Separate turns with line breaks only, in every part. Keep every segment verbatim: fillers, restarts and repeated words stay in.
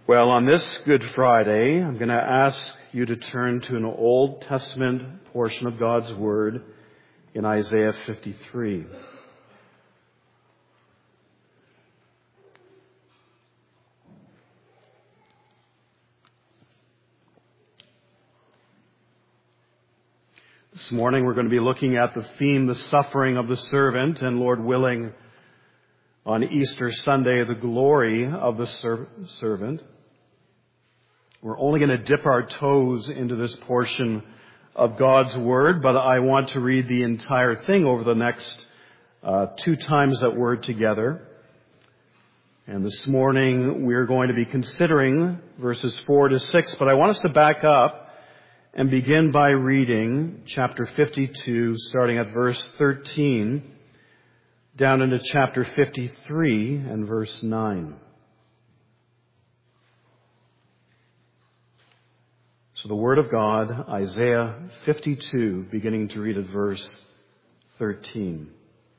Well, on this Good Friday, I'm going to ask you to turn to an Old Testament portion of God's Word in Isaiah fifty-three. This morning we're going to be looking at the theme, the suffering of the servant, and Lord willing, on Easter Sunday, the glory of the ser- servant. We're only going to dip our toes into this portion of God's Word, but I want to read the entire thing over the next uh, two times that we're together. And this morning we're going to be considering verses four to six, but I want us to back up and begin by reading chapter fifty-two, starting at verse thirteen, down into chapter fifty-three and verse nine. So the Word of God, Isaiah fifty-two, beginning to read at verse thirteen.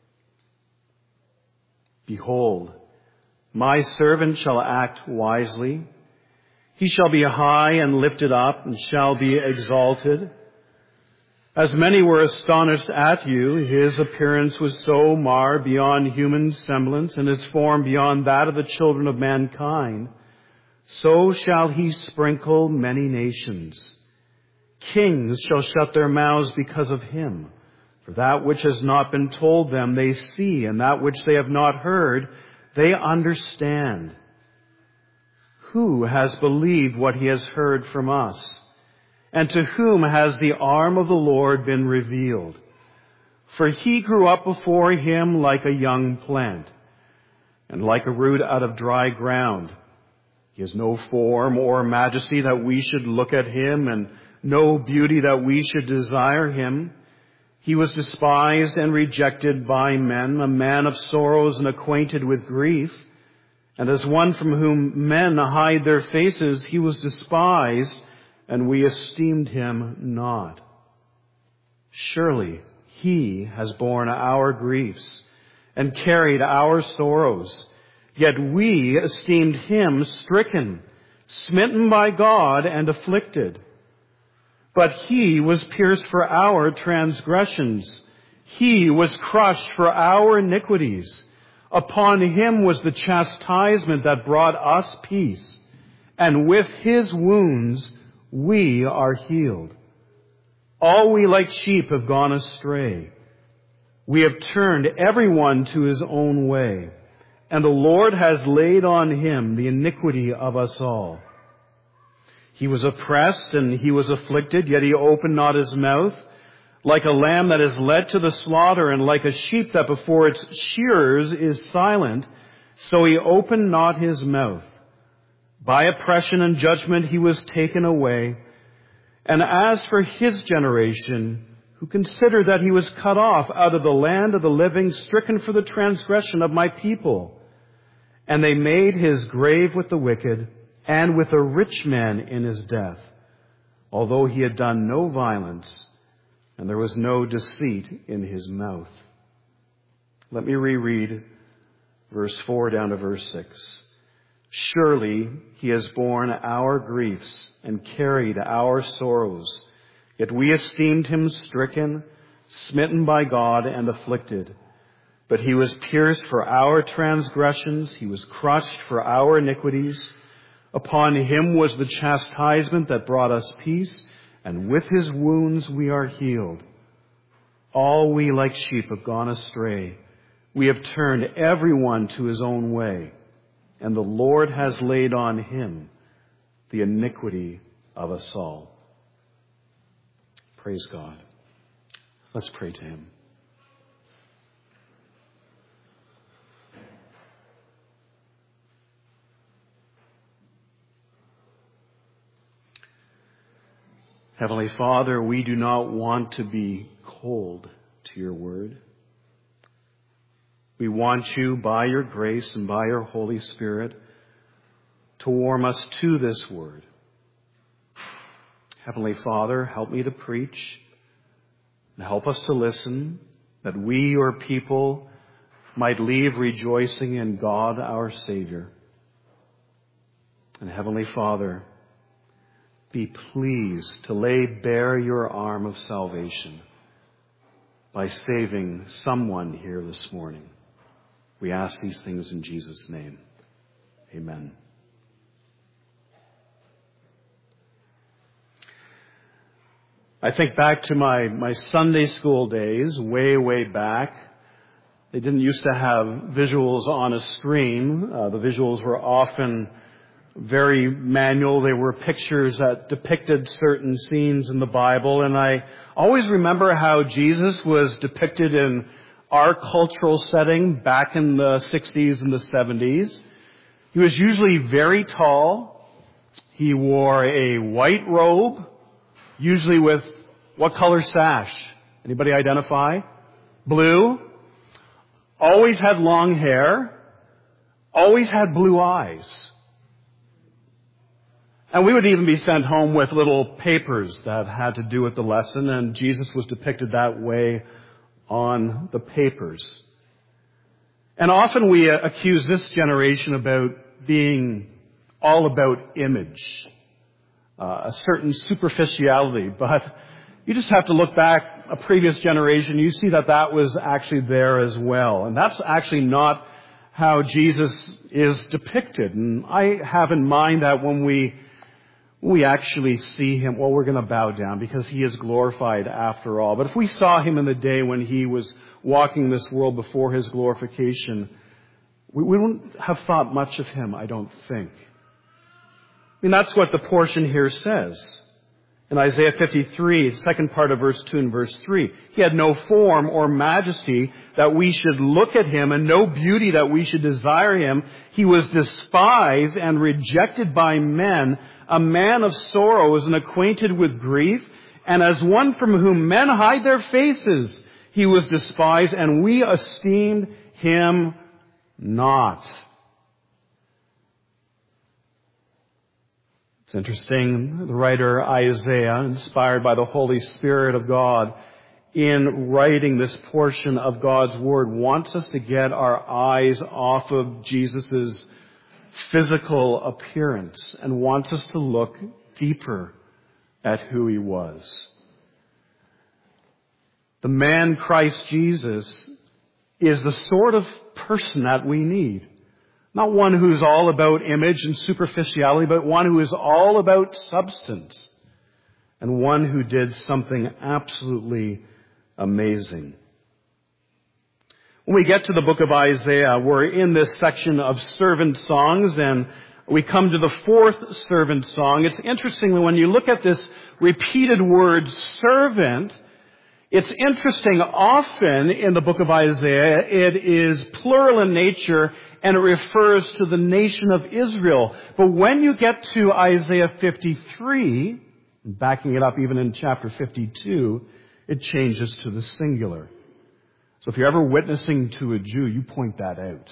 Behold, my servant shall act wisely. He shall be high and lifted up and shall be exalted. As many were astonished at you, his appearance was so marred beyond human semblance, and his form beyond that of the children of mankind. So shall he sprinkle many nations. Kings shall shut their mouths because of him. For that which has not been told them they see, and that which they have not heard they understand. Who has believed what he has heard from us? And to whom has the arm of the Lord been revealed? For he grew up before him like a young plant, and like a root out of dry ground. He has no form or majesty that we should look at him, and no beauty that we should desire him. He was despised and rejected by men, a man of sorrows and acquainted with grief. And as one from whom men hide their faces, he was despised, and we esteemed him not. Surely he has borne our griefs and carried our sorrows. Yet we esteemed him stricken, smitten by God, and afflicted. But he was pierced for our transgressions. He was crushed for our iniquities. Upon him was the chastisement that brought us peace, and with his wounds we are healed. All we like sheep have gone astray. We have turned everyone to his own way, and the Lord has laid on him the iniquity of us all. He was oppressed and he was afflicted, yet he opened not his mouth. Like a lamb that is led to the slaughter, and like a sheep that before its shearers is silent, so he opened not his mouth. By oppression and judgment he was taken away. And as for his generation, who considered that he was cut off out of the land of the living, stricken for the transgression of my people. And they made his grave with the wicked, and with a rich man in his death, although he had done no violence, and there was no deceit in his mouth. Let me reread verse four down to verse six. Surely he has borne our griefs and carried our sorrows. Yet we esteemed him stricken, smitten by God, and afflicted. But he was pierced for our transgressions. He was crushed for our iniquities. Upon him was the chastisement that brought us peace, and with his wounds we are healed. All we like sheep have gone astray. We have turned everyone to his own way, and the Lord has laid on him the iniquity of us all. Praise God. Let's pray to him. Heavenly Father, we do not want to be cold to your word. We want you, by your grace and by your Holy Spirit, to warm us to this word. Heavenly Father, help me to preach and help us to listen, that we, your people, might leave rejoicing in God, our Savior. And Heavenly Father, be pleased to lay bare your arm of salvation by saving someone here this morning. We ask these things in Jesus' name. Amen. I think back to my, my Sunday school days, way, way back. They didn't used to have visuals on a screen. Uh, the visuals were often very manual. They were pictures that depicted certain scenes in the Bible. And I always remember how Jesus was depicted in our cultural setting back in the sixties and the seventies. He was usually very tall. He wore a white robe, usually with what color sash? Anybody identify? Blue. Always had long hair. Always had blue eyes. And we would even be sent home with little papers that had to do with the lesson, and Jesus was depicted that way on the papers. And often we accuse this generation about being all about image, uh, a certain superficiality, but you just have to look back a previous generation, you see that that was actually there as well. And that's actually not how Jesus is depicted. And I have in mind that when we we actually see him, well, we're going to bow down because he is glorified after all. But if we saw him in the day when he was walking this world before his glorification, we, we wouldn't have thought much of him, I don't think. I mean, that's what the portion here says. In Isaiah fifty-three, second part of verse two and verse three, he had no form or majesty that we should look at him, and no beauty that we should desire him. He was despised and rejected by men, a man of sorrows and acquainted with grief, and as one from whom men hide their faces, he was despised, and we esteemed him not. It's interesting, the writer Isaiah, inspired by the Holy Spirit of God, in writing this portion of God's Word, wants us to get our eyes off of Jesus' physical appearance and wants us to look deeper at who he was. The man Christ Jesus is the sort of person that we need. Not one who's all about image and superficiality, but one who is all about substance. And one who did something absolutely amazing. When we get to the book of Isaiah, we're in this section of servant songs, and we come to the fourth servant song. It's interesting when you look at this repeated word, servant, it's interesting. Often in the book of Isaiah, it is plural in nature, and it refers to the nation of Israel. But when you get to Isaiah fifty-three, backing it up even in chapter fifty-two, it changes to the singular. So if you're ever witnessing to a Jew, you point that out.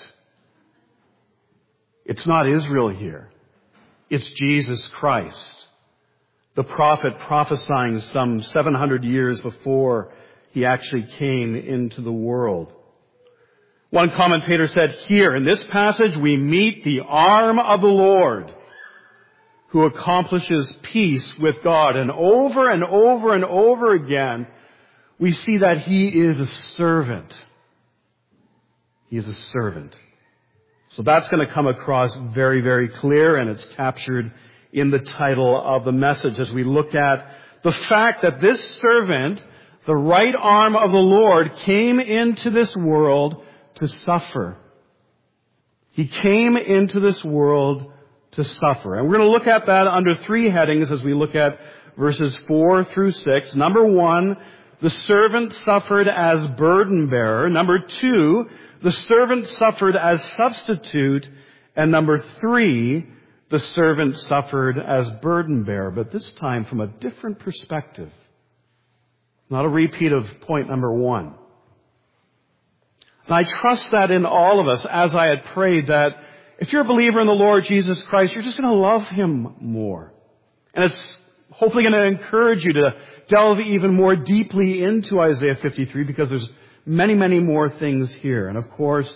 It's not Israel here. It's Jesus Christ, the prophet prophesying some seven hundred years before he actually came into the world. One commentator said, here in this passage we meet the arm of the Lord who accomplishes peace with God. And over and over and over again, we see that he is a servant. He is a servant. So that's going to come across very, very clear, and it's captured in the title of the message as we look at the fact that this servant, the right arm of the Lord, came into this world to suffer. He came into this world to suffer. And we're going to look at that under three headings as we look at verses four through six. Number one, the servant suffered as burden bearer. Number two, the servant suffered as substitute. And number three, the servant suffered as burden bearer, but this time from a different perspective. Not a repeat of point number one. And I trust that in all of us, as I had prayed, that if you're a believer in the Lord Jesus Christ, you're just going to love him more. And it's hopefully going to encourage you to delve even more deeply into Isaiah fifty-three, because there's many, many more things here. And of course,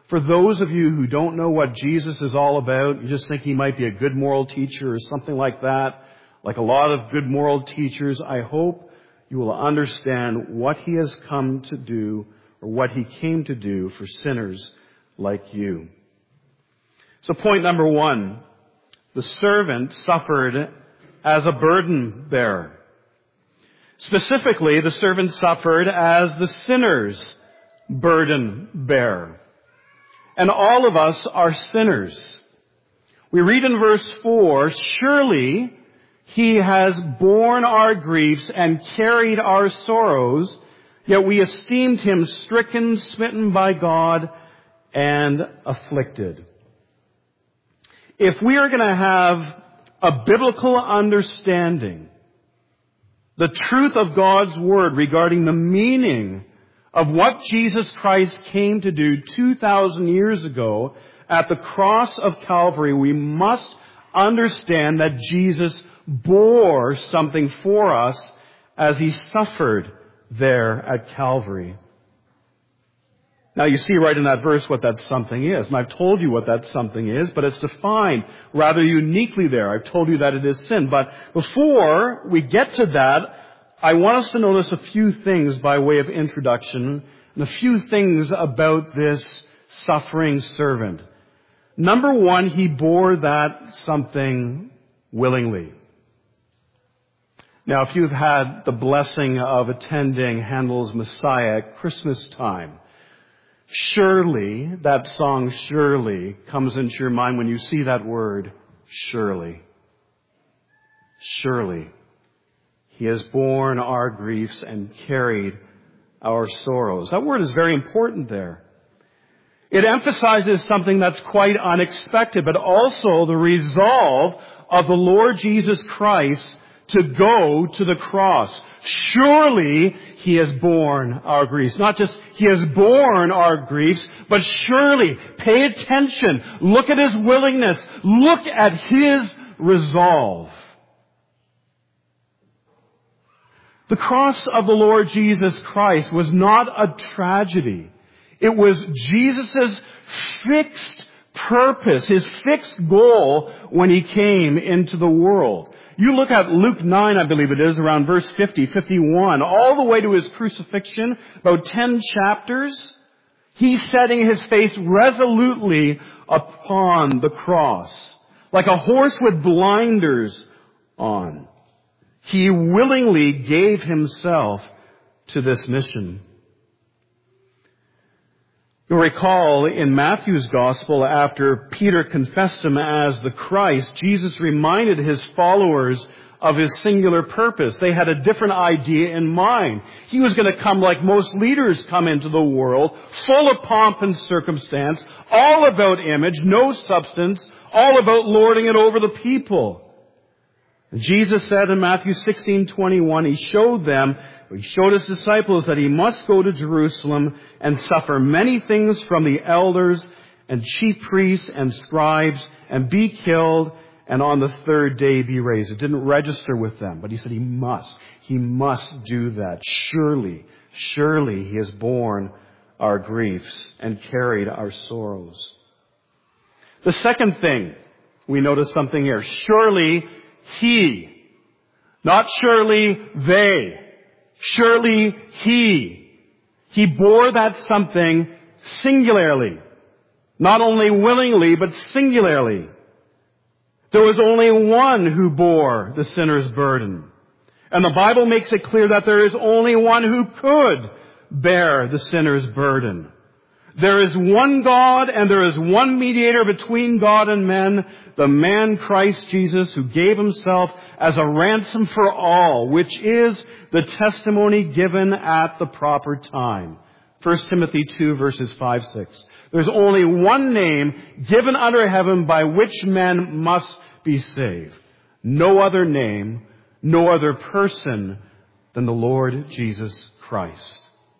For those of you who don't know what Jesus is all about, you just think he might be a good moral teacher or something like that, like a lot of good moral teachers, I hope you will understand what he has come to do, or what he came to do for sinners like you. So point number one, the servant suffered as a burden bearer. Specifically, the servant suffered as the sinner's burden bearer. And all of us are sinners. We read in verse four, surely he has borne our griefs and carried our sorrows, yet we esteemed him stricken, smitten by God, and afflicted. If we are going to have a biblical understanding, the truth of God's Word regarding the meaning of what Jesus Christ came to do two thousand years ago at the cross of Calvary, we must understand that Jesus bore something for us as he suffered there at Calvary. Now you see right in that verse what that something is. And I've told you what that something is, but it's defined rather uniquely there. I've told you that it is sin. But before we get to that, I want us to notice a few things by way of introduction, and a few things about this suffering servant. Number one, he bore that something willingly. Now, if you've had the blessing of attending Handel's Messiah at Christmas time, surely, that song surely comes into your mind when you see that word, surely. Surely. He has borne our griefs and carried our sorrows. That word is very important there. It emphasizes something that's quite unexpected, but also the resolve of the Lord Jesus Christ to go to the cross. Surely he has borne our griefs. Not just he has borne our griefs, but surely, pay attention, look at his willingness, look at his resolve. The cross of the Lord Jesus Christ was not a tragedy. It was Jesus' fixed purpose, his fixed goal when he came into the world. You look at Luke nine, I believe it is, around verse fifty, fifty-one, all the way to his crucifixion, about ten chapters. He's setting his face resolutely upon the cross, like a horse with blinders on. He willingly gave himself to this mission. You'll recall in Matthew's Gospel, after Peter confessed him as the Christ, Jesus reminded his followers of his singular purpose. They had a different idea in mind. He was going to come like most leaders come into the world, full of pomp and circumstance, all about image, no substance, all about lording it over the people. Jesus said in Matthew sixteen twenty-one, he showed them, he showed his disciples that he must go to Jerusalem and suffer many things from the elders and chief priests and scribes and be killed and on the third day be raised. It didn't register with them, but he said he must. He must do that. Surely, surely he has borne our griefs and carried our sorrows. The second thing, we notice something here. Surely he, not surely they, surely he. He bore that something singularly. Not only willingly, but singularly. There was only one who bore the sinner's burden. And the Bible makes it clear that there is only one who could bear the sinner's burden. There is one God and there is one mediator between God and men, the man Christ Jesus, who gave himself as a ransom for all, which is the testimony given at the proper time. First Timothy two verses five, six. There's only one name given under heaven by which men must be saved. No other name, no other person than the Lord Jesus Christ.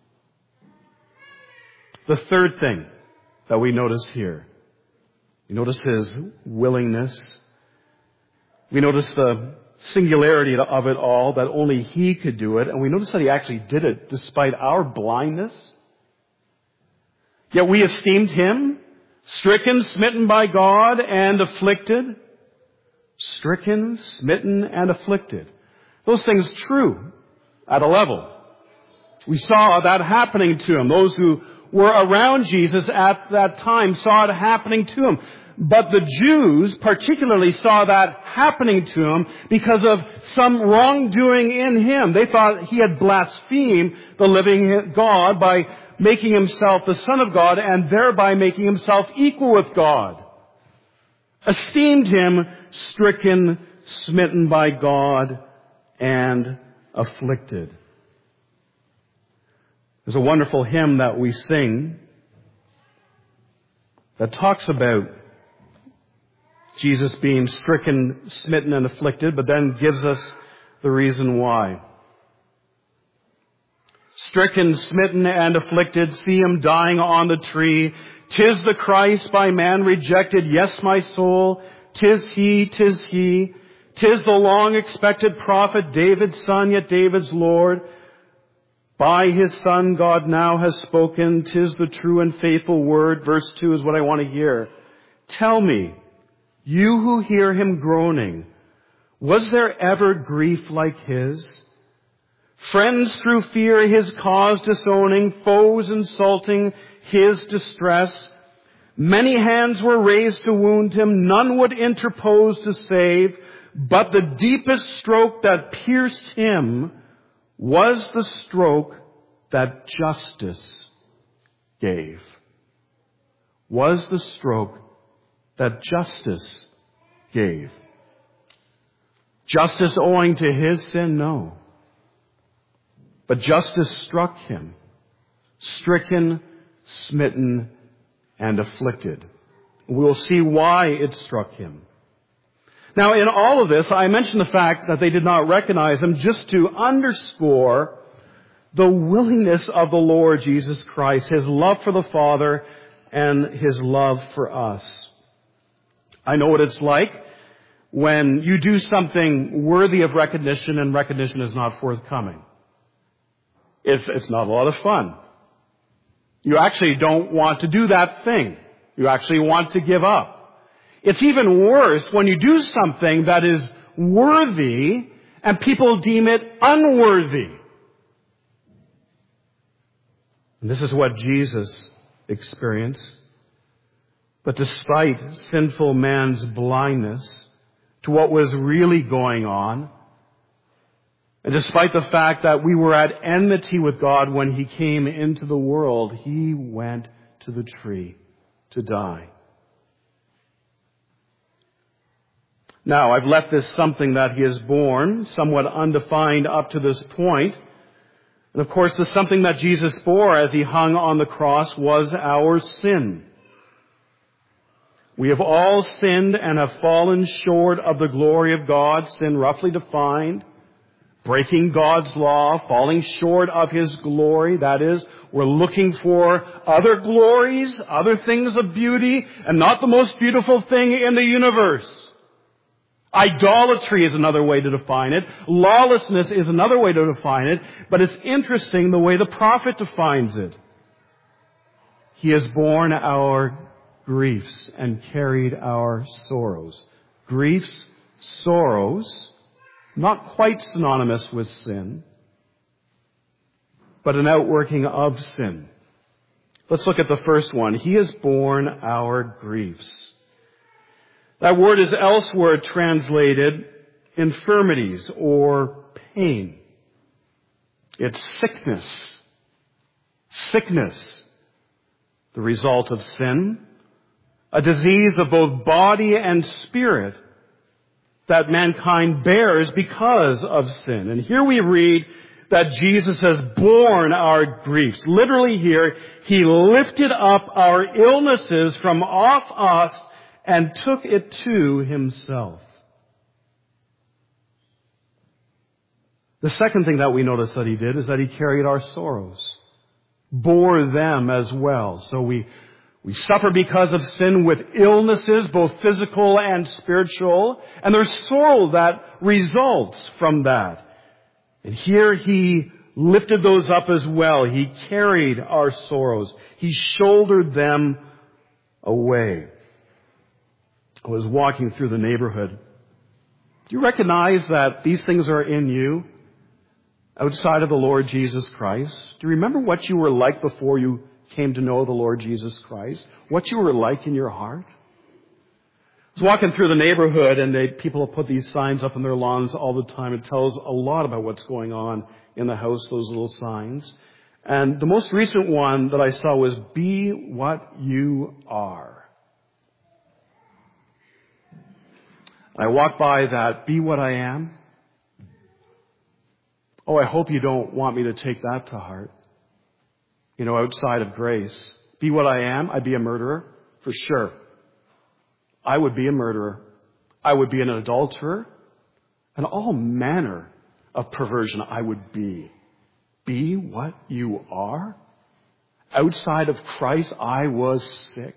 The third thing that we notice here, we notice his willingness. We notice the singularity of it all, that only he could do it. And we notice that he actually did it despite our blindness. Yet we esteemed him Stricken, smitten by God, and afflicted. Stricken, smitten, and afflicted. Those things true at a level. We saw that happening to him. Those who were around Jesus at that time saw it happening to him. But the Jews particularly saw that happening to him because of some wrongdoing in him. They thought he had blasphemed the living God by making himself the Son of God and thereby making himself equal with God. Esteemed him stricken, smitten by God, and afflicted. There's a wonderful hymn that we sing that talks about Jesus being stricken, smitten, and afflicted, but then gives us the reason why. Stricken, smitten, and afflicted, see him dying on the tree. 'Tis the Christ by man rejected, yes, my soul, 'tis he, 'tis he. 'Tis the long-expected prophet, David's son, yet David's Lord. By his Son God now has spoken, 'tis the true and faithful word. Verse two is what I want to hear. Tell me, you who hear him groaning, was there ever grief like his? Friends through fear his cause disowning, foes insulting his distress. Many hands were raised to wound him, none would interpose to save, but the deepest stroke that pierced him was the stroke that justice gave. Was the stroke that justice gave. Justice owing to his sin? No. But justice struck him, stricken, smitten, and afflicted. We'll see why it struck him. Now, in all of this, I mentioned the fact that they did not recognize him just to underscore the willingness of the Lord Jesus Christ, his love for the Father and his love for us. I know what it's like when you do something worthy of recognition and recognition is not forthcoming. It's, it's not a lot of fun. You actually don't want to do that thing. You actually want to give up. It's even worse when you do something that is worthy and people deem it unworthy. And this is what Jesus experienced. But despite sinful man's blindness to what was really going on, and despite the fact that we were at enmity with God when he came into the world, he went to the tree to die. Now, I've left this something that he has borne, somewhat undefined up to this point. And of course, the something that Jesus bore as he hung on the cross was our sin. We have all sinned and have fallen short of the glory of God, sin roughly defined, breaking God's law, falling short of his glory. That is, we're looking for other glories, other things of beauty, and not the most beautiful thing in the universe. Idolatry is another way to define it. Lawlessness is another way to define it. But it's interesting the way the prophet defines it. He has borne our griefs and carried our sorrows. Griefs, sorrows, not quite synonymous with sin, but an outworking of sin. Let's look at the first one. He has borne our griefs. That word is elsewhere translated infirmities or pain. It's sickness. Sickness, the result of sin. A disease of both body and spirit that mankind bears because of sin. And here we read that Jesus has borne our griefs. Literally here, he lifted up our illnesses from off us and took it to himself. The second thing that we notice that he did is that he carried our sorrows, bore them as well. So we We suffer because of sin with illnesses, both physical and spiritual, and there's sorrow that results from that. And here he lifted those up as well. He carried our sorrows. He shouldered them away. I was walking through the neighborhood. Do you recognize that these things are in you outside of the Lord Jesus Christ? Do you remember what you were like before you came to know the Lord Jesus Christ? What you were like in your heart? I was walking through the neighborhood, and they, people have put these signs up on their lawns all the time. It tells a lot about what's going on in the house, those little signs. And the most recent one that I saw was, "Be what you are." I walked by that, "Be what I am." Oh, I hope you don't want me to take that to heart. You know, outside of grace. Be what I am, I'd be a murderer, for sure. I would be a murderer. I would be an adulterer. And all manner of perversion I would be. Be what you are? Outside of Christ, I was sick.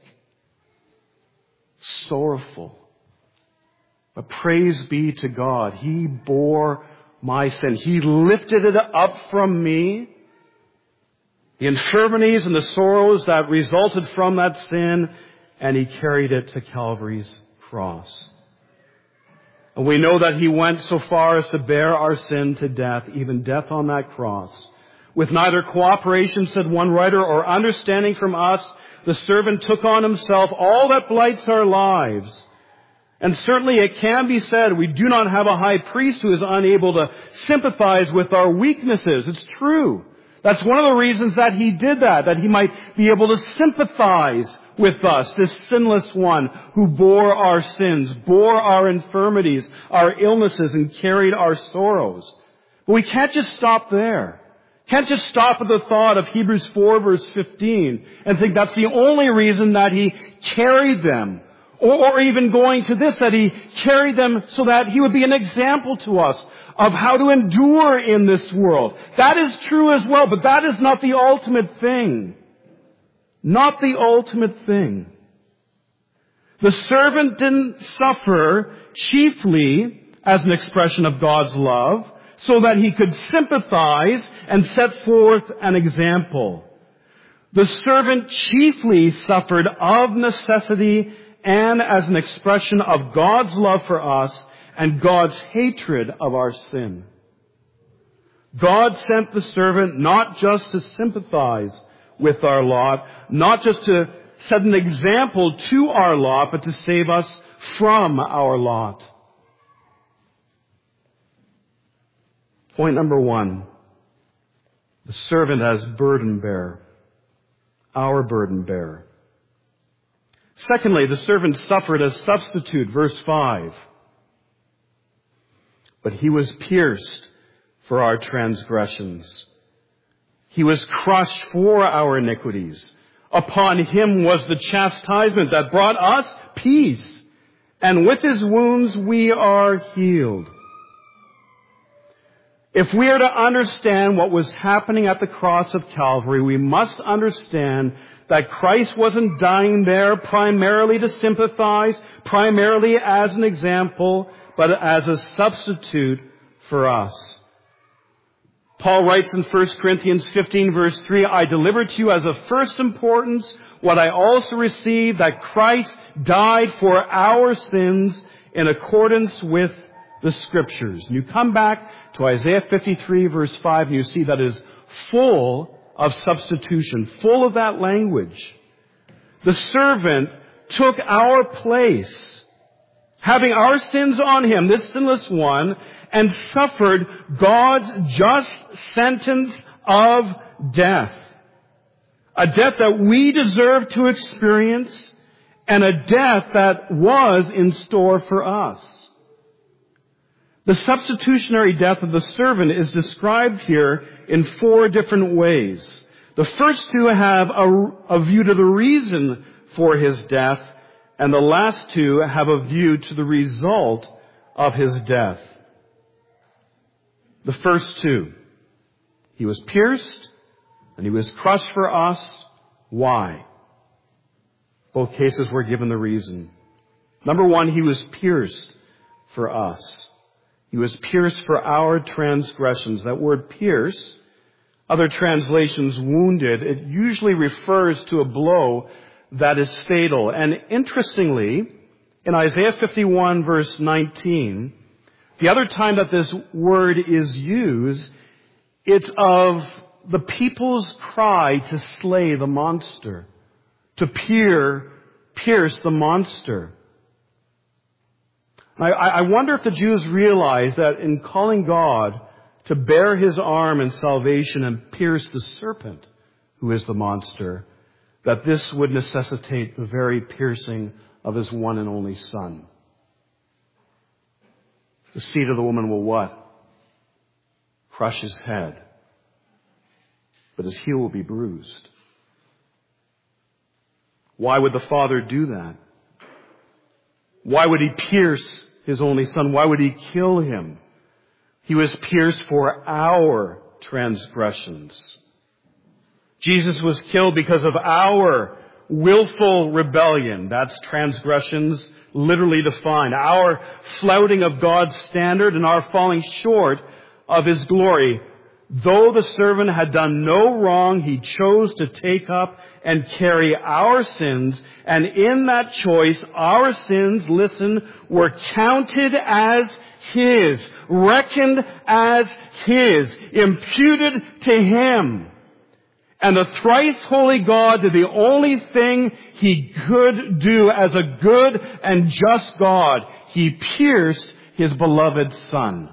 Sorrowful. But praise be to God. He bore my sin. He lifted it up from me. The infirmities and the sorrows that resulted from that sin, and He carried it to Calvary's cross. And we know that He went so far as to bear our sin to death, even death on that cross. With neither cooperation, said one writer, or understanding from us, the servant took on Himself all that blights our lives. And certainly it can be said we do not have a high priest who is unable to sympathize with our weaknesses. It's true. That's one of the reasons that He did that, that He might be able to sympathize with us, this sinless one who bore our sins, bore our infirmities, our illnesses, and carried our sorrows. But we can't just stop there. Can't just stop at the thought of Hebrews four verse fifteen and think that's the only reason that He carried them. Or, or even going to this, that He carried them so that He would be an example to us of how to endure in this world. That is true as well, but that is not the ultimate thing. Not the ultimate thing. The servant didn't suffer chiefly as an expression of God's love, so that He could sympathize and set forth an example. The servant chiefly suffered of necessity and as an expression of God's love for us and God's hatred of our sin. God sent the servant not just to sympathize with our lot, not just to set an example to our lot, but to save us from our lot. Point number one, the servant as burden bearer, our burden bearer. Secondly, the servant suffered as substitute, verse five. But He was pierced for our transgressions. He was crushed for our iniquities. Upon Him was the chastisement that brought us peace, and with His wounds we are healed. If we are to understand what was happening at the cross of Calvary, we must understand that Christ wasn't dying there primarily to sympathize, primarily as an example, but as a substitute for us. Paul writes in First Corinthians fifteen verse three, I delivered to you as of first importance what I also received, that Christ died for our sins in accordance with the Scriptures. And you come back to Isaiah fifty-three verse five and you see that is full of substitution, full of that language. The servant took our place, having our sins on Him, this sinless one, and suffered God's just sentence of death. A death that we deserve to experience, and a death that was in store for us. The substitutionary death of the servant is described here in four different ways. The first two have a, a view to the reason for His death, and the last two have a view to the result of His death. The first two. He was pierced and He was crushed for us. Why? Both cases were given the reason. Number one, He was pierced for us. He was pierced for our transgressions. That word pierce, other translations wounded, it usually refers to a blow that is fatal. And interestingly, in Isaiah fifty-one verse nineteen, the other time that this word is used, it's of the people's cry to slay the monster, to peer, pierce the monster. I, I wonder if the Jews realized that in calling God to bear his arm in salvation and pierce the serpent, who is the monster, that this would necessitate the very piercing of his one and only Son. The seed of the woman will what? Crush his head, but his heel will be bruised. Why would the Father do that? Why would he pierce his only Son? Why would he kill him? He was pierced for our transgressions. Jesus was killed because of our willful rebellion. That's transgressions literally defined. Our flouting of God's standard and our falling short of his glory. Though the servant had done no wrong, he chose to take up and carry our sins. And in that choice, our sins, listen, were counted as his, reckoned as his, imputed to him. And the thrice holy God did the only thing he could do as a good and just God. He pierced his beloved Son.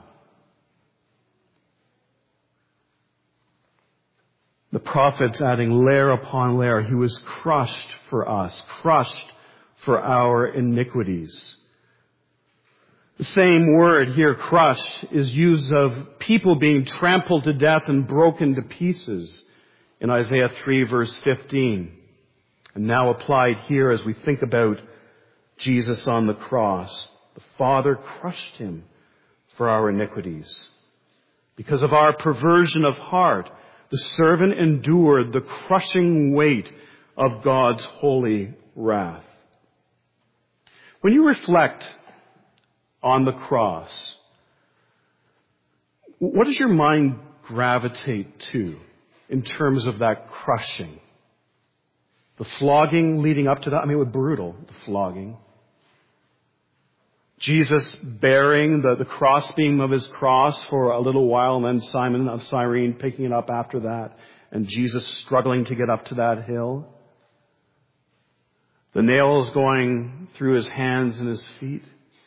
The prophets adding layer upon layer. He was crushed for us, crushed for our iniquities. The same word here, crushed, is used of people being trampled to death and broken to pieces in Isaiah three verse fifteen. And now applied here as we think about Jesus on the cross. The Father crushed him for our iniquities. Because of our perversion of heart, the servant endured the crushing weight of God's holy wrath. When you reflect on the cross, what does your mind gravitate to in terms of that crushing? The flogging leading up to that, I mean, it was brutal, the flogging. Jesus bearing the, the crossbeam of his cross for a little while, and then Simon of Cyrene picking it up after that, and Jesus struggling to get up to that hill. The nails going through his hands and his feet.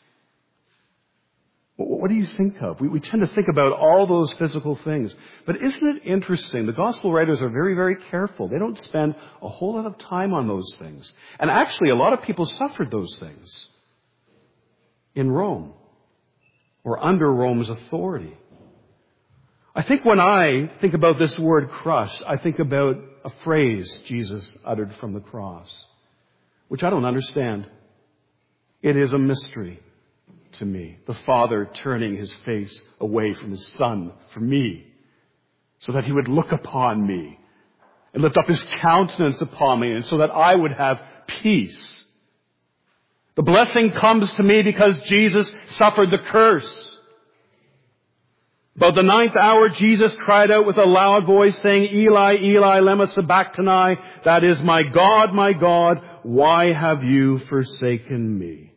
What do you think of? We, we tend to think about all those physical things. But isn't it interesting? The gospel writers are very, very careful. They don't spend a whole lot of time on those things. And actually, a lot of people suffered those things in Rome or under Rome's authority. I think when I think about this word crushed, I think about a phrase Jesus uttered from the cross, which I don't understand. It is a mystery to me. The Father turning his face away from his Son for me, so that he would look upon me and lift up his countenance upon me, and so that I would have peace. The blessing comes to me because Jesus suffered the curse. About the ninth hour, Jesus cried out with a loud voice, saying, Eli, Eli, lema sabachthani, that is, my God, my God, why have you forsaken me?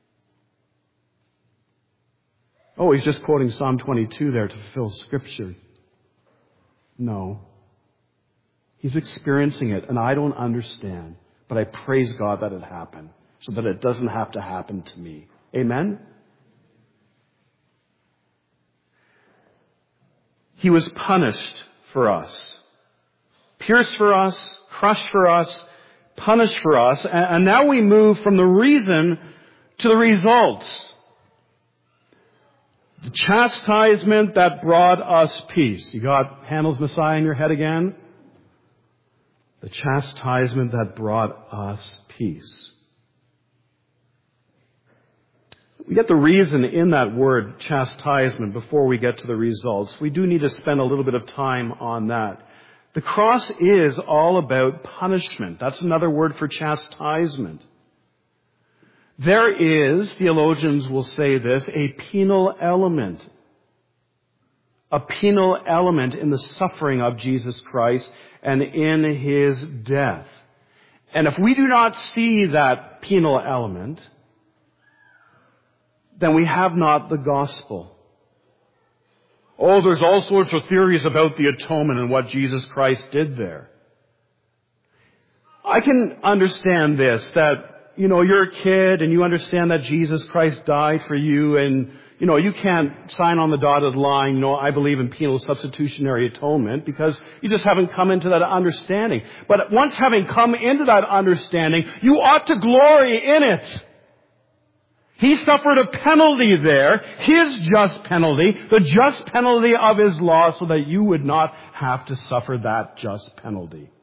Oh, he's just quoting Psalm twenty-two there to fulfill Scripture. No. He's experiencing it, and I don't understand. But I praise God that it happened, so that it doesn't have to happen to me. Amen? He was punished for us. Pierced for us, crushed for us, punished for us. And now we move from the reason to the results. The chastisement that brought us peace. You got Handel's Messiah in your head again? The chastisement that brought us peace. We get the reason in that word chastisement before we get to the results. We do need to spend a little bit of time on that. The cross is all about punishment. That's another word for chastisement. There is, theologians will say this, a penal element. A penal element in the suffering of Jesus Christ and in his death. And if we do not see that penal element, then we have not the gospel. Oh, there's all sorts of theories about the atonement and what Jesus Christ did there. I can understand this, that, you know, you're a kid and you understand that Jesus Christ died for you, and, you know, you can't sign on the dotted line, you know, I believe in penal substitutionary atonement, because you just haven't come into that understanding. But once having come into that understanding, you ought to glory in it. He suffered a penalty there, his just penalty, the just penalty of his law, so that you would not have to suffer that just penalty.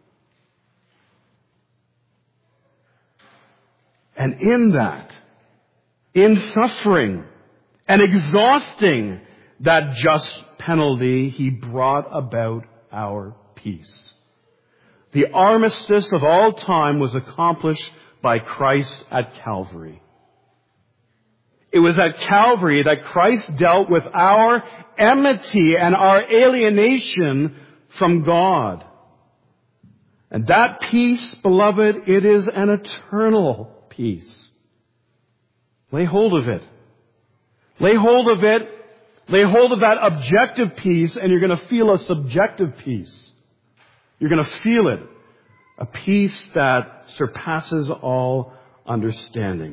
And in that, in suffering and exhausting that just penalty, he brought about our peace. The armistice of all time was accomplished by Christ at Calvary. It was at Calvary that Christ dealt with our enmity and our alienation from God. And that peace, beloved, it is an eternal peace. Lay hold of it. Lay hold of it. Lay hold of that objective peace, and you're going to feel a subjective peace. You're going to feel it. A peace that surpasses all understanding.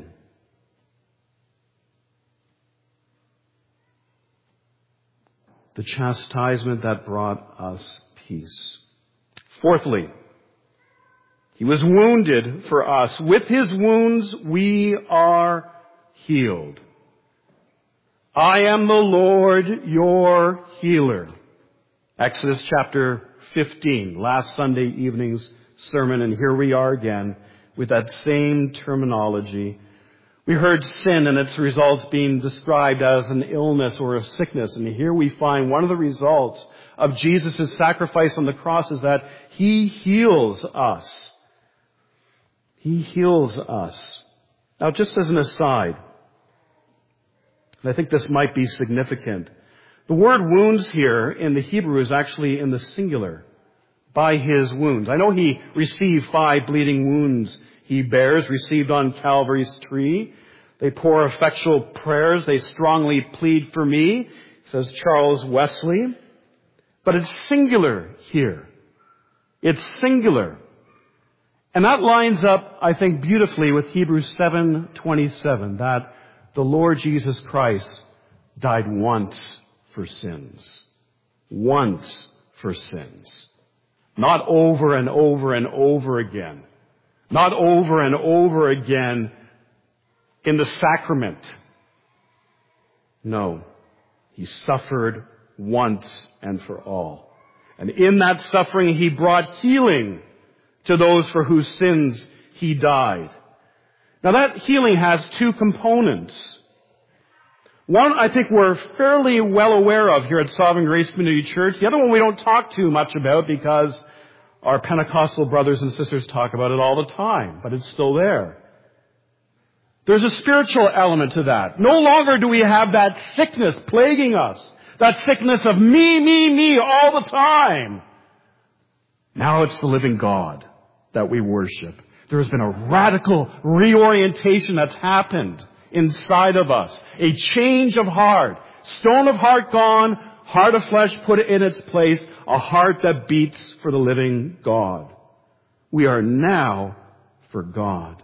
The chastisement that brought us peace. Fourthly, he was wounded for us. With his wounds, we are healed. I am the Lord, your healer. Exodus chapter fifteen, last Sunday evening's sermon, and here we are again with that same terminology. We heard sin and its results being described as an illness or a sickness. And here we find one of the results of Jesus' sacrifice on the cross is that he heals us. He heals us. Now, just as an aside, and I think this might be significant, the word wounds here in the Hebrew is actually in the singular. By his wounds. I know he received five bleeding wounds he bears, received on Calvary's tree. They pour effectual prayers. They strongly plead for me, says Charles Wesley. But it's singular here. It's singular. And that lines up, I think, beautifully with Hebrews seven twenty-seven, that the Lord Jesus Christ died once for sins. Once for sins. Not over and over and over again. Not over and over again in the sacrament. No. He suffered once and for all. And in that suffering, he brought healing to those for whose sins he died. Now that healing has two components. One, I think we're fairly well aware of here at Sovereign Grace Community Church. The other one we don't talk too much about because our Pentecostal brothers and sisters talk about it all the time, but it's still there. There's a spiritual element to that. No longer do we have that sickness plaguing us. That sickness of me, me, me all the time. Now it's the living God that we worship. There has been a radical reorientation that's happened inside of us. A change of heart. Stone of heart gone, heart of flesh put in its place, a heart that beats for the living God. We are now for God.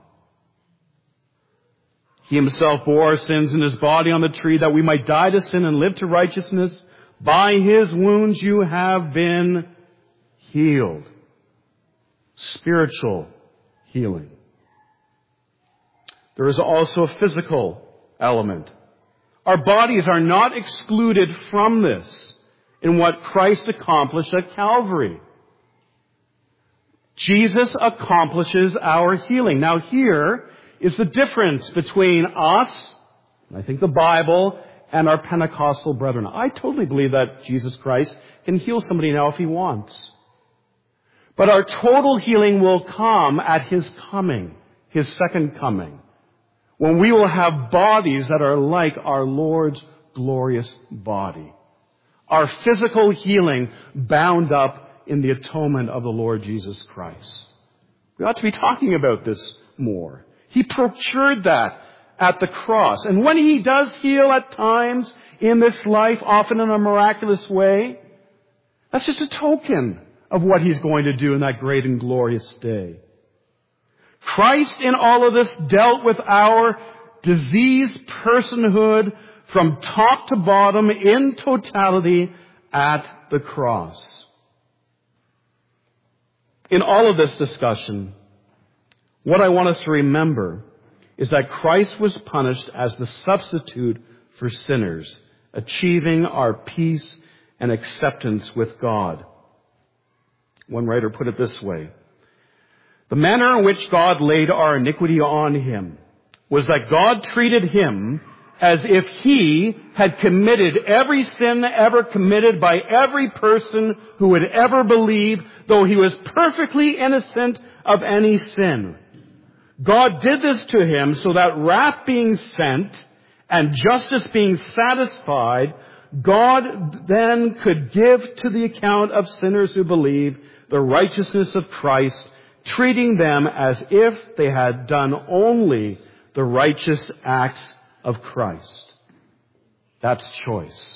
He himself bore our sins in his body on the tree that we might die to sin and live to righteousness. By his wounds you have been healed. Spiritual healing. There is also a physical element. Our bodies are not excluded from this in what Christ accomplished at Calvary. Jesus accomplishes our healing. Now here is the difference between us, and I think the Bible, and our Pentecostal brethren. I totally believe that Jesus Christ can heal somebody now if he wants. But our total healing will come at his coming, his second coming, when we will have bodies that are like our Lord's glorious body. Our physical healing bound up in the atonement of the Lord Jesus Christ. We ought to be talking about this more. He procured that at the cross. And when he does heal at times in this life, often in a miraculous way, that's just a token of what he's going to do in that great and glorious day. Christ in all of this dealt with our diseased personhood from top to bottom in totality at the cross. In all of this discussion, what I want us to remember is that Christ was punished as the substitute for sinners, achieving our peace and acceptance with God. One writer put it this way: the manner in which God laid our iniquity on him was that God treated him as if he had committed every sin ever committed by every person who would ever believe, though he was perfectly innocent of any sin. God did this to him so that wrath being sent and justice being satisfied, God then could give to the account of sinners who believe the righteousness of Christ, treating them as if they had done only the righteous acts of Christ. That's choice.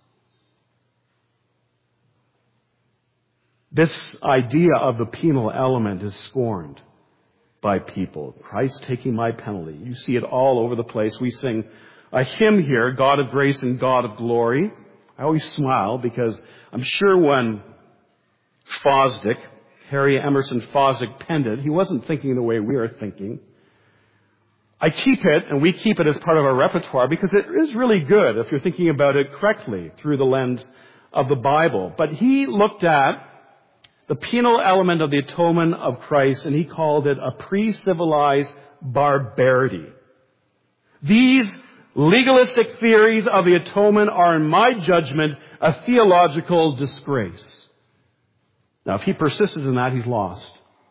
This idea of the penal element is scorned by people. Christ taking my penalty. You see it all over the place. We sing a hymn here, God of Grace and God of Glory. I always smile because I'm sure when Fosdick, Harry Emerson Fosdick, penned it, he wasn't thinking the way we are thinking. I keep it, and we keep it as part of our repertoire because it is really good if you're thinking about it correctly through the lens of the Bible. But he looked at the penal element of the atonement of Christ, and he called it a pre-civilized barbarity. These legalistic theories of the atonement are, in my judgment, a theological disgrace. Now, if he persisted in that, he's lost.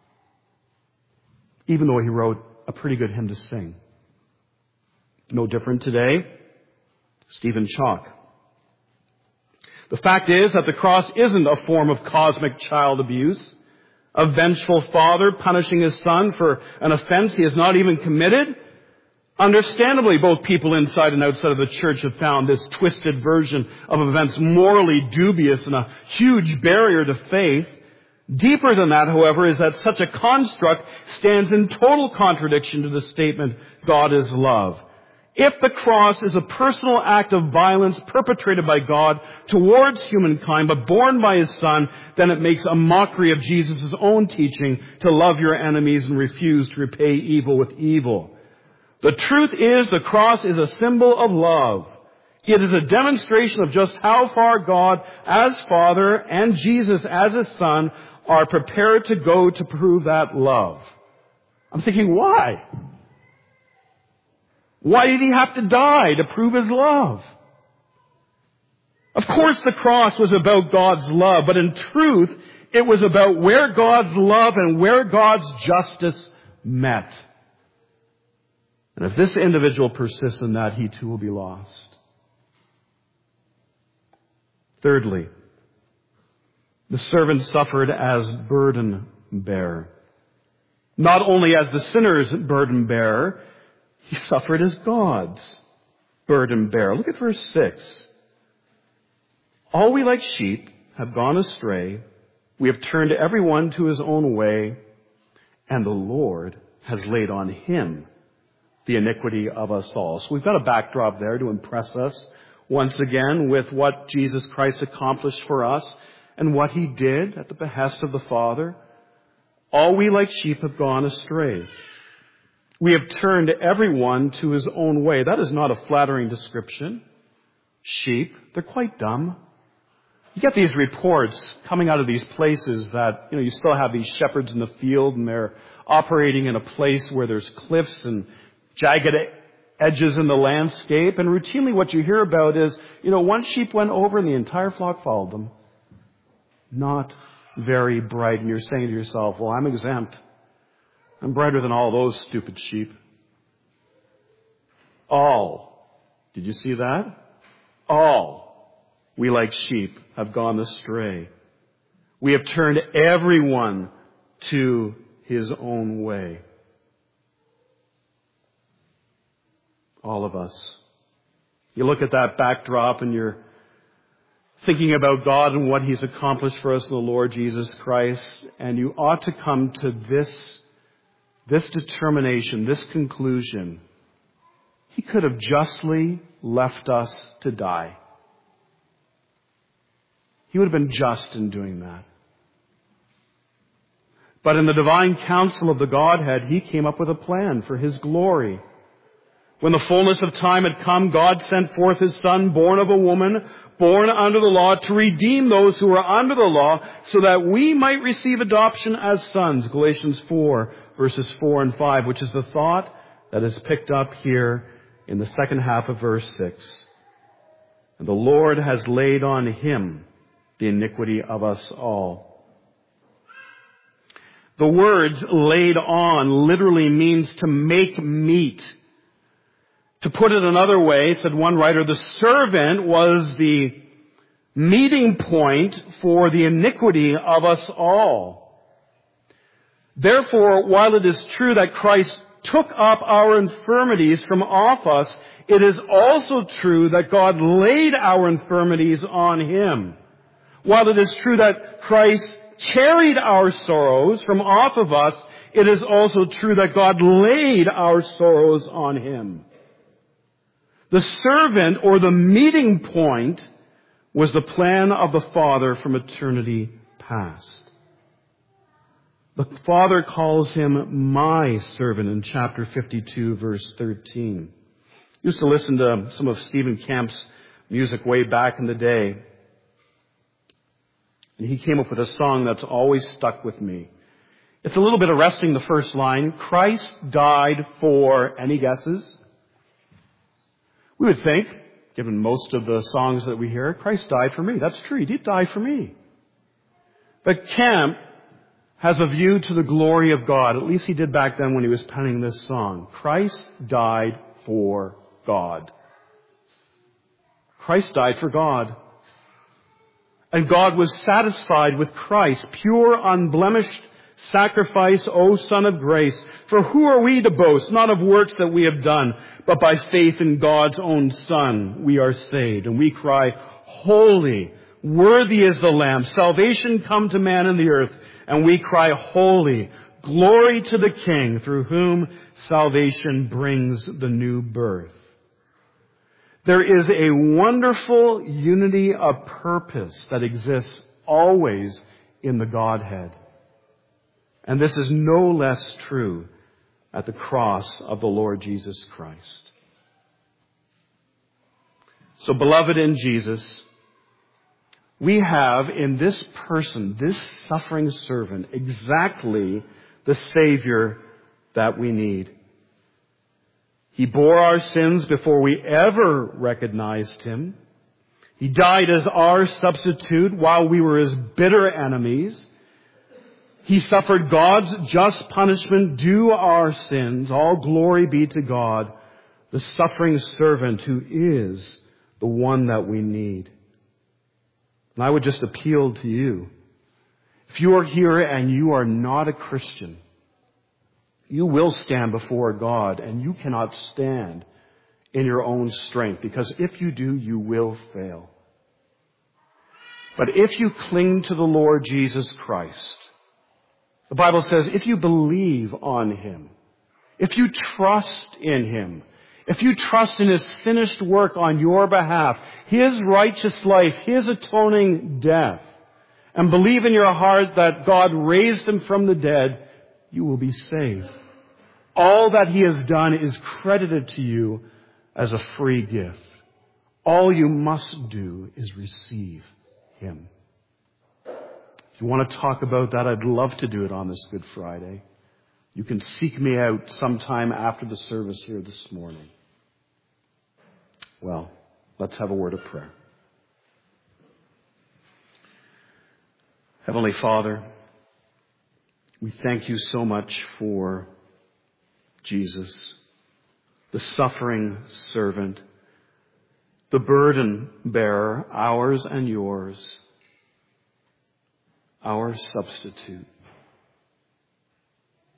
Even though he wrote a pretty good hymn to sing. No different today. Stephen Chalk. The fact is that the cross isn't a form of cosmic child abuse, a vengeful father punishing his son for an offense he has not even committed. Understandably, both people inside and outside of the church have found this twisted version of events morally dubious and a huge barrier to faith. Deeper than that, however, is that such a construct stands in total contradiction to the statement, God is love. If the cross is a personal act of violence perpetrated by God towards humankind, but borne by his Son, then it makes a mockery of Jesus' own teaching to love your enemies and refuse to repay evil with evil. The truth is, the cross is a symbol of love. It is a demonstration of just how far God as Father and Jesus as his Son are prepared to go to prove that love. I'm thinking, why? Why did he have to die to prove his love? Of course the cross was about God's love, but in truth, it was about where God's love and where God's justice met. And if this individual persists in that, he too will be lost. Thirdly, the servant suffered as burden bearer. Not only as the sinner's burden bearer, he suffered as God's burden bearer. Look at verse six. All we like sheep have gone astray. We have turned everyone to his own way, and the Lord has laid on him the iniquity of us all. So we've got a backdrop there to impress us once again with what Jesus Christ accomplished for us and what he did at the behest of the Father. All we like sheep have gone astray. We have turned everyone to his own way. That is not a flattering description. Sheep, they're quite dumb. You get these reports coming out of these places that, you know, you still have these shepherds in the field and they're operating in a place where there's cliffs and jagged edges in the landscape. And routinely what you hear about is, you know, one sheep went over and the entire flock followed them. Not very bright. And you're saying to yourself, well, I'm exempt. I'm brighter than all those stupid sheep. All. Did you see that? All. We like sheep have gone astray. We have turned everyone to his own way. All of us. You look at that backdrop and you're thinking about God and what he's accomplished for us in the Lord Jesus Christ, and you ought to come to this, this determination, this conclusion. He could have justly left us to die. He would have been just in doing that. But in the divine counsel of the Godhead, he came up with a plan for his glory. When the fullness of time had come, God sent forth his Son, born of a woman, born under the law, to redeem those who were under the law, so that we might receive adoption as sons. Galatians four, verses four and five, which is the thought that is picked up here in the second half of verse six. And the Lord has laid on him the iniquity of us all. The words laid on literally means to make meet. To put it another way, said one writer, the servant was the meeting point for the iniquity of us all. Therefore, while it is true that Christ took up our infirmities from off us, it is also true that God laid our infirmities on him. While it is true that Christ carried our sorrows from off of us, it is also true that God laid our sorrows on him. The servant, or the meeting point, was the plan of the Father from eternity past. The Father calls him my servant in chapter fifty-two, verse thirteen. I used to listen to some of Stephen Camp's music way back in the day. And he came up with a song that's always stuck with me. It's a little bit arresting, the first line. Christ died for, any guesses? We would think, given most of the songs that we hear, Christ died for me. That's true. He did die for me. But Camp has a view to the glory of God. At least he did back then when he was penning this song. Christ died for God. Christ died for God. And God was satisfied with Christ, pure, unblemished sacrifice, O Son of grace. For who are we to boast? Not of works that we have done, but by faith in God's own Son we are saved. And we cry, holy, worthy is the Lamb. Salvation come to man in the earth. And we cry, holy, glory to the King, through whom salvation brings the new birth. There is a wonderful unity of purpose that exists always in the Godhead. And this is no less true at the cross of the Lord Jesus Christ. So, beloved in Jesus, we have in this person, this suffering servant, exactly the Savior that we need. He bore our sins before we ever recognized him. He died as our substitute while we were his bitter enemies. He suffered God's just punishment due our sins. All glory be to God, the suffering servant who is the one that we need. And I would just appeal to you. If you are here and you are not a Christian, you will stand before God, and you cannot stand in your own strength, because if you do, you will fail. But if you cling to the Lord Jesus Christ, the Bible says if you believe on him, if you trust in him, if you trust in his finished work on your behalf, his righteous life, his atoning death, and believe in your heart that God raised him from the dead, you will be saved. All that he has done is credited to you as a free gift. All you must do is receive him. If you want to talk about that, I'd love to do it on this Good Friday. You can seek me out sometime after the service here this morning. Well, let's have a word of prayer. Heavenly Father, we thank you so much for Jesus, the suffering servant, the burden bearer, ours and yours, our substitute.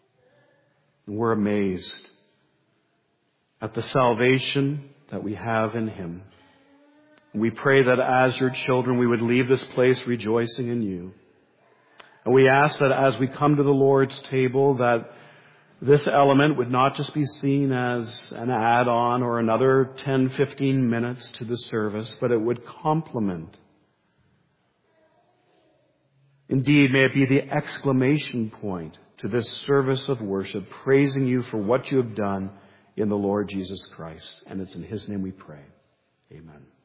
And we're amazed at the salvation that we have in him. And we pray that as your children, we would leave this place rejoicing in you. And we ask that as we come to the Lord's table, that this element would not just be seen as an add-on or another ten, fifteen minutes to the service, but it would complement. Indeed, may it be the exclamation point to this service of worship, praising you for what you have done in the Lord Jesus Christ. And it's in his name we pray. Amen.